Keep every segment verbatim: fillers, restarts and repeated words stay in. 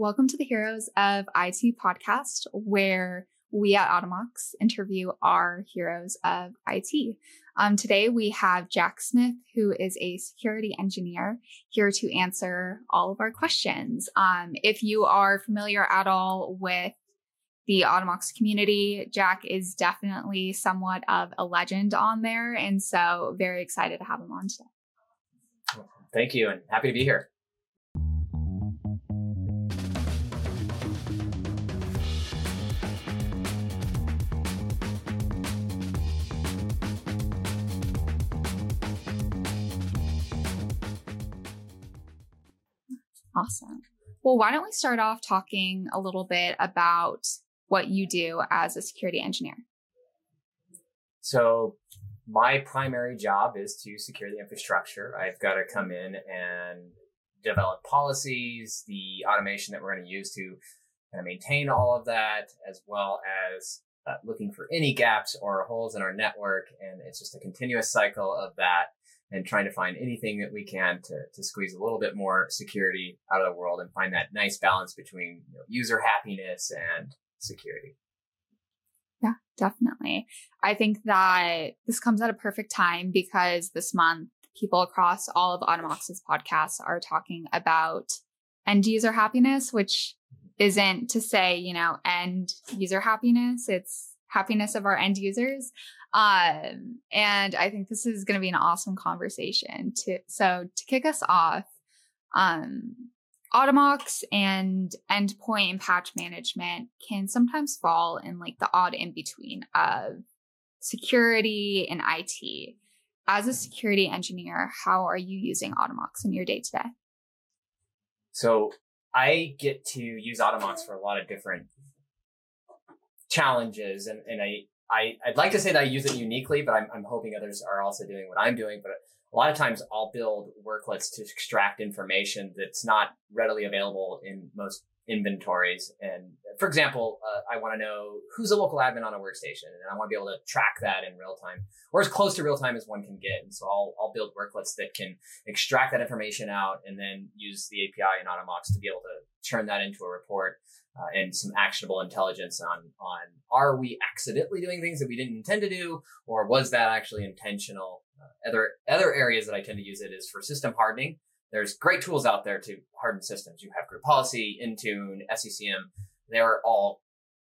Welcome to the Heroes of I T podcast, where we at Automox interview our heroes of I T. Um, today we have Jack Smith, who is a security engineer, here to answer all of our questions. Um, if you are familiar at all with the Automox community, Jack is definitely somewhat of a legend on there, and so very excited to have him on today. Thank you, and happy to be here. Awesome. Well, why don't we start off talking a little bit about what you do as a security engineer? So my primary job is to secure the infrastructure. I've got to come in and develop policies, the automation that we're going to use to kind of maintain all of that, as well as uh, looking for any gaps or holes in our network. And it's just a continuous cycle of that and trying to find anything that we can to, to squeeze a little bit more security out of the world and find that nice balance between, you know, user happiness and security. Yeah, definitely. I think that this comes at a perfect time because this month, people across all of Automox's podcasts are talking about end user happiness, which isn't to say, you know, end user happiness. It's happiness of our end users. Um, and I think this is going to be an awesome conversation to, so to kick us off, um, Automox and endpoint and patch management can sometimes fall in like the odd in between of security and I T. As a security engineer, how are you using Automox in your day to day? So I get to use Automox for a lot of different challenges, and, and I, I, I'd like to say that I use it uniquely, but I'm, I'm hoping others are also doing what I'm doing. But a lot of times I'll build worklets to extract information that's not readily available in most inventories. And for example, uh, I want to know who's a local admin on a workstation, and I want to be able to track that in real time, or as close to real time as one can get. And so I'll, I'll build worklets that can extract that information out and then use the A P I in Automox to be able to turn that into a report. Uh, and some actionable intelligence on, on, are we accidentally doing things that we didn't intend to do, or was that actually intentional? Uh, other, other areas that I tend to use it is for system hardening. There's great tools out there to harden systems. You have Group Policy, Intune, S C C M. They're all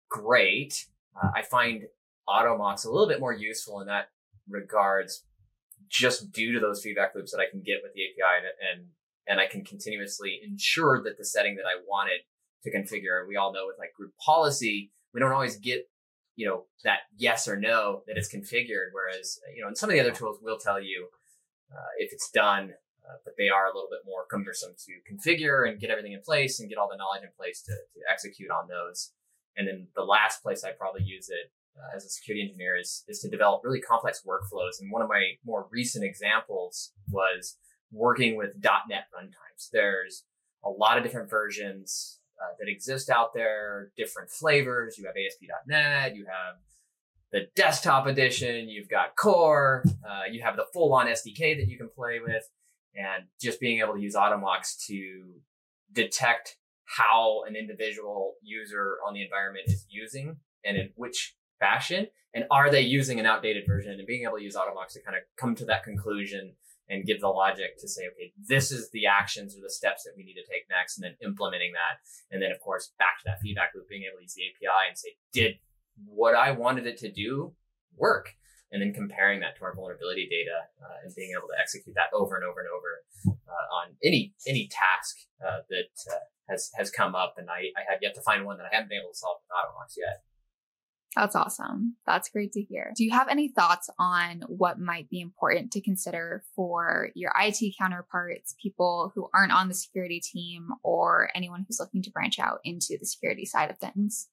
great. Uh, I find Automox a little bit more useful in that regards, just due to those feedback loops that I can get with the A P I, and, and, and I can continuously ensure that the setting that I wanted to configure. We all know with like Group Policy, we don't always get, you know, that yes or no that it's configured. Whereas, you know, in some of the other tools will tell you uh, if it's done, uh, but they are a little bit more cumbersome to configure and get everything in place and get all the knowledge in place to, to execute on those. And then the last place I probably use it uh, as a security engineer is, is to develop really complex workflows. And one of my more recent examples was working with dot net runtimes. There's a lot of different versions Uh, that exist out there, different flavors. You have A S P dot net, you have the desktop edition, you've got Core, uh, you have the full-on S D K that you can play with, and just being able to use Automox to detect how an individual user on the environment is using and in which fashion, and are they using an outdated version, and being able to use Automox to kind of come to that conclusion and give the logic to say, okay, this is the actions or the steps that we need to take next, and then implementing that. And then, of course, back to that feedback loop, being able to use the A P I and say, did what I wanted it to do work? And then comparing that to our vulnerability data uh, and being able to execute that over and over and over uh, on any any task uh, that uh, has has come up. And I, I have yet to find one that I haven't been able to solve with Automox yet. That's awesome. That's great to hear. Do you have any thoughts on what might be important to consider for your I T counterparts, people who aren't on the security team, or anyone who's looking to branch out into the security side of things?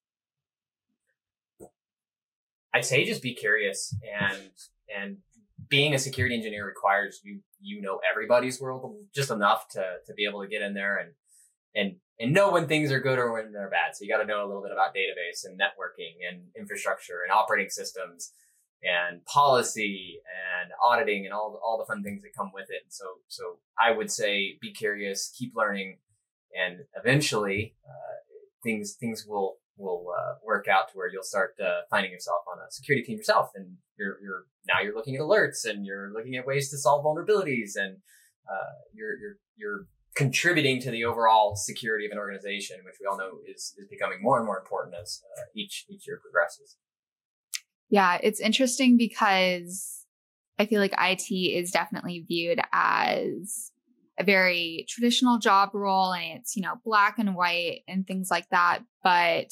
I'd say just be curious, and and being a security engineer requires you you know everybody's world just enough to to be able to get in there and and and know when things are good or when they're bad. So you got to know a little bit about database and networking and infrastructure and operating systems and policy and auditing and all, all the fun things that come with it. And so, so I would say be curious, keep learning, and eventually, uh, things things will will uh, work out to where you'll start uh, finding yourself on a security team yourself, and you're you're now you're looking at alerts and you're looking at ways to solve vulnerabilities, and uh, you're you're you're contributing to the overall security of an organization, which we all know is is becoming more and more important as uh, each each year progresses. Yeah, it's interesting because I feel like I T is definitely viewed as a very traditional job role, and it's, you know, black and white and things like that. But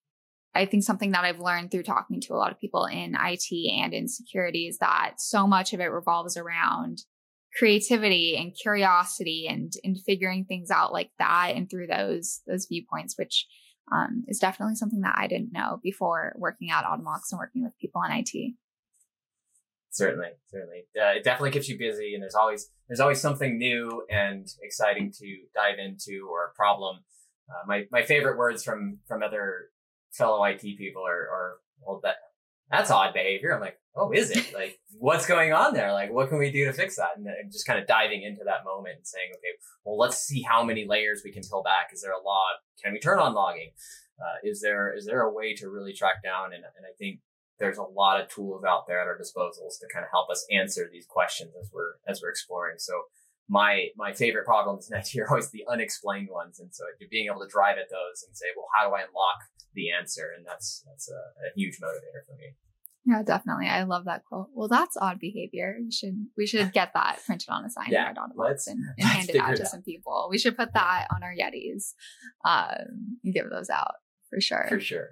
I think something that I've learned through talking to a lot of people in I T and in security is that so much of it revolves around creativity and curiosity and, and figuring things out like that and through those, those viewpoints, which um, is definitely something that I didn't know before working at Automox and working with people in I T. Certainly, certainly. Uh, it definitely keeps you busy, and there's always there's always something new and exciting to dive into or a problem. Uh, my my favorite words from from other fellow I T people are, are well, that that's odd behavior. I'm like, oh, is it? Like, what's going on there? Like, what can we do to fix that? And, and just kind of diving into that moment and saying, okay, well, let's see how many layers we can peel back. Is there a log? Can we turn on logging? Uh, is there is there a way to really track down? And and I think there's a lot of tools out there at our disposals to kind of help us answer these questions as we're as we're exploring. So my my favorite problems in I T are always the unexplained ones, and so being able to drive at those and say, well, how do I unlock the answer? And that's that's a, a huge motivator for me. Yeah, definitely. I love that quote. Well, that's odd behavior. We should we should get that printed on a sign yeah, in our Automox and, and hand it out to some people. We should put that on our Yetis um, and give those out for sure. For sure.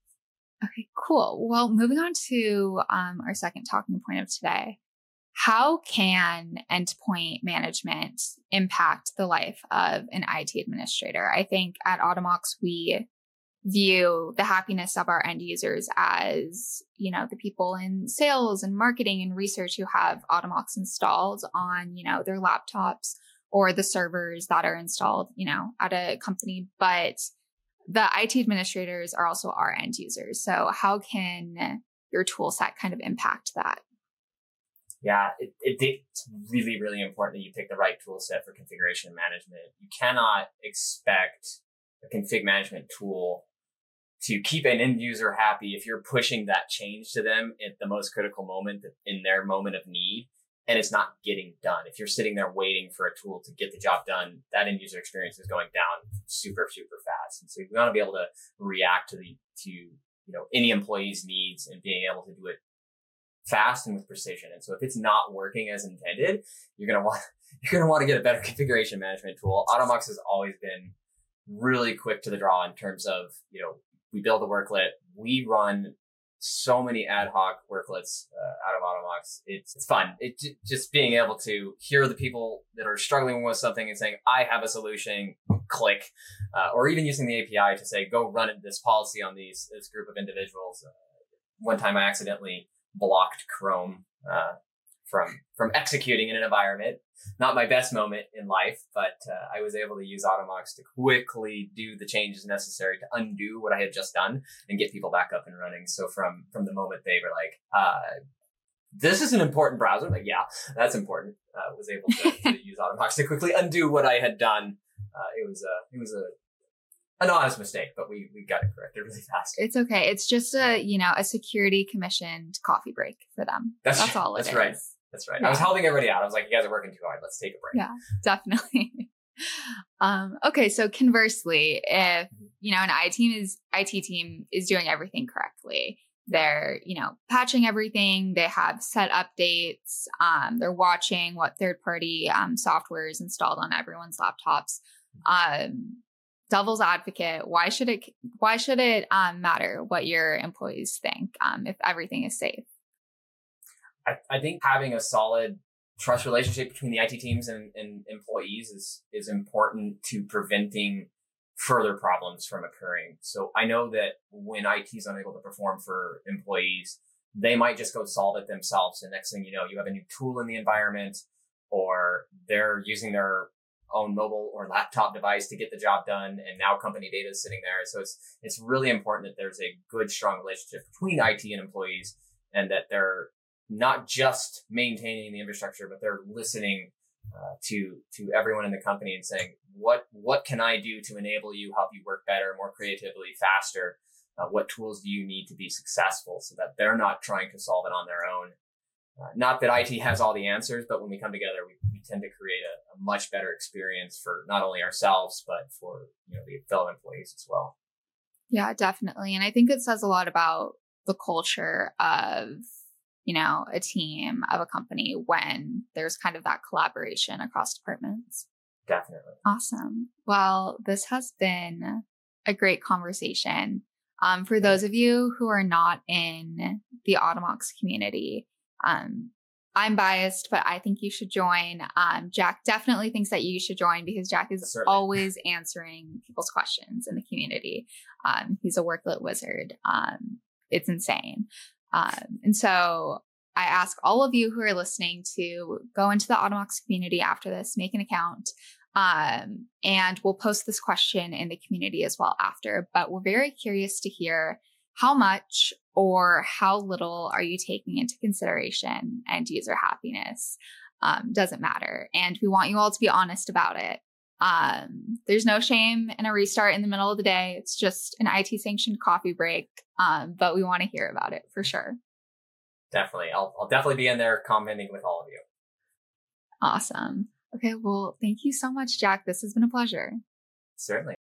Okay, cool. Well, moving on to um, our second talking point of today. How can endpoint management impact the life of an I T administrator? I think at Automox, we view the happiness of our end users as, you know, the people in sales and marketing and research who have Automox installed on, you know, their laptops or the servers that are installed, you know, at a company. But the I T administrators are also our end users. So how can your tool set kind of impact that? Yeah, it, it, it's really, really important that you pick the right tool set for configuration management. You cannot expect a config management tool to keep an end user happy if you're pushing that change to them at the most critical moment in their moment of need, and it's not getting done. If you're sitting there waiting for a tool to get the job done, that end user experience is going down super, super fast. And so you want to be able to react to the, to, you know, any employee's needs and being able to do it fast and with precision. And so if it's not working as intended, you're going to want, you're going to want to get a better configuration management tool. Automox has always been really quick to the draw in terms of, you know, we build a worklet, we run so many ad hoc worklets uh, out of Automox. It's, it's fun. It just being able to hear the people that are struggling with something and saying, I have a solution, click, uh, or even using the A P I to say, go run this policy on these, this group of individuals. Uh, one time I accidentally blocked Chrome, uh, from, from executing in an environment. Not my best moment in life, but uh, I was able to use Automox to quickly do the changes necessary to undo what I had just done and get people back up and running. So from, from the moment they were like, uh, this is an important browser. I'm like, yeah, that's important. Uh, was able to, to use Automox to quickly undo what I had done. Uh, it was a, it was a, an honest mistake, but we, we got it corrected really fast. It's okay. It's just a, you know, a security commissioned coffee break for them. That's, that's all it that's is. Right. That's right. Yeah. I was helping everybody out. I was like, you guys are working too hard. Let's take a break. Yeah, definitely. um, okay. So conversely, if, you know, an I T team is I T team is doing everything correctly, they're, you know, patching everything, they have set updates, um, they're watching what third party um, software is installed on everyone's laptops. Um, devil's advocate, why should it, why should it um, matter what your employees think um, if everything is safe? I, I think having a solid trust relationship between the I T teams and, and employees is, is important to preventing further problems from occurring. So I know that when I T is unable to perform for employees, they might just go solve it themselves. And next thing you know, you have a new tool in the environment, or they're using their own mobile or laptop device to get the job done. And now company data is sitting there. So it's, it's really important that there's a good, strong relationship between I T and employees, and that they're not just maintaining the infrastructure, but they're listening uh, to to everyone in the company and saying, what what can I do to enable you, help you work better, more creatively, faster? Uh, what tools do you need to be successful, so that they're not trying to solve it on their own? Uh, not that I T has all the answers, but when we come together, we, we tend to create a, a much better experience for not only ourselves, but for, you know, the fellow employees as well. Yeah, definitely. And I think it says a lot about the culture of, you know, a team, of a company, when there's kind of that collaboration across departments. Definitely. Awesome. Well, this has been a great conversation. Um, for those of you who are not in the Automox community, um, I'm biased, but I think you should join. Um, Jack definitely thinks that you should join, because Jack is Certainly. always answering people's questions in the community. Um, he's a worklet wizard. Um, it's insane. Um, and so I ask all of you who are listening to go into the Automox community after this, make an account, um, and we'll post this question in the community as well after. But we're very curious to hear, how much or how little are you taking into consideration end user happiness? Um, doesn't matter. And we want you all to be honest about it. Um, there's no shame in a restart in the middle of the day. It's just an I T sanctioned coffee break. Um, but we want to hear about it for sure. Definitely. I'll, I'll definitely be in there commenting with all of you. Awesome. Okay. Well, thank you so much, Jack. This has been a pleasure. Certainly.